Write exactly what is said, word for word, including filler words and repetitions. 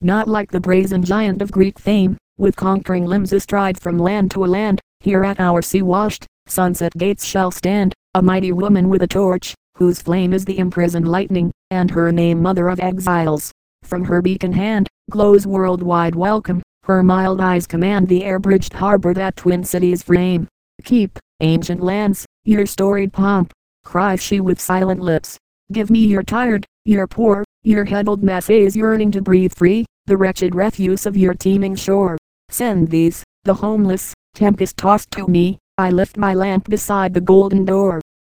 not like the brazen giant of Greek fame, with conquering limbs astride from land to land. Here at our sea-washed, sunset gates shall stand, a mighty woman with a torch, whose flame is the imprisoned lightning, and her name Mother of Exiles. From her beacon hand, glows worldwide welcome, her mild eyes command the air-bridged harbor that twin cities frame. Keep, ancient lands, your storied pomp, cries she with silent lips. Give me your tired, your poor, your huddled masses yearning to breathe free, the wretched refuse of your teeming shore. Send these, the homeless, tempest-tossed to me, I lift my lamp beside the golden door.